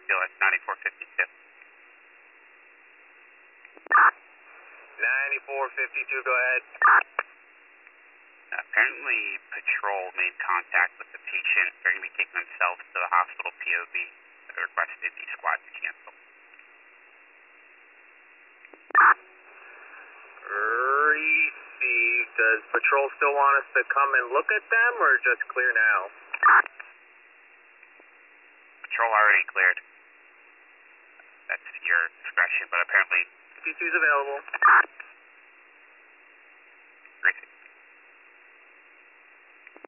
BLS 9452. 9452, go ahead. Apparently, patrol made contact with the patient. They're going to be taking themselves to the hospital POV. They requested the squad to cancel. Received. Does patrol still want us to come and look at them, or just clear now? Patrol already cleared. That's your discretion, but apparently... P2's available. Great.